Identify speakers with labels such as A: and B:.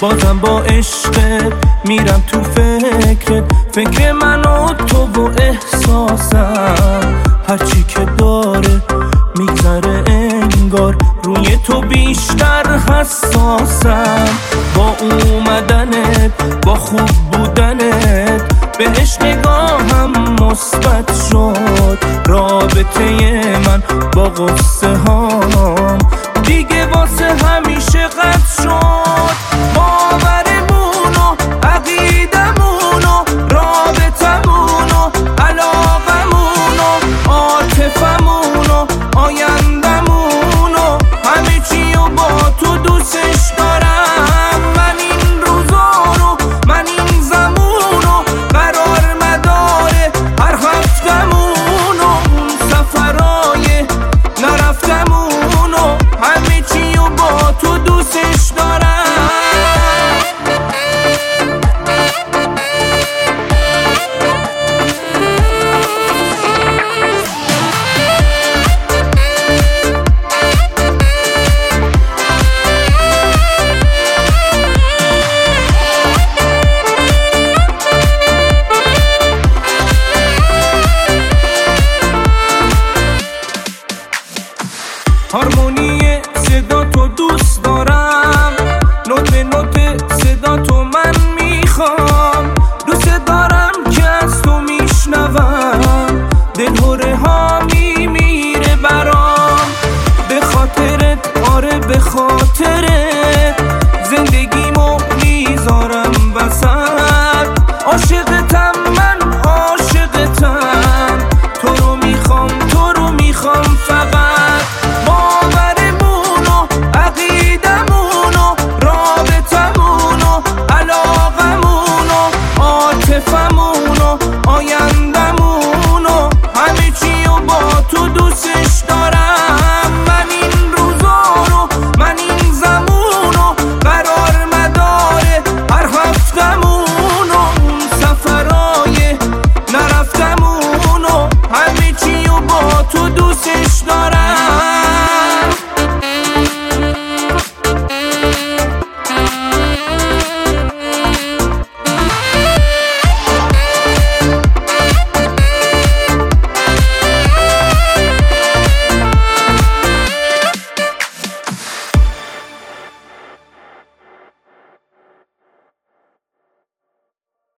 A: بازم با عشقت میرم تو فکر من و تو و احساسم، هرچی که داره میگذره انگار روی تو بیشتر حساسم. با اومدنت با خوب بودنت بهش نگاهم مثبت شد، رابطه من با قصه هام دیگه واسه همیشه قطع شد.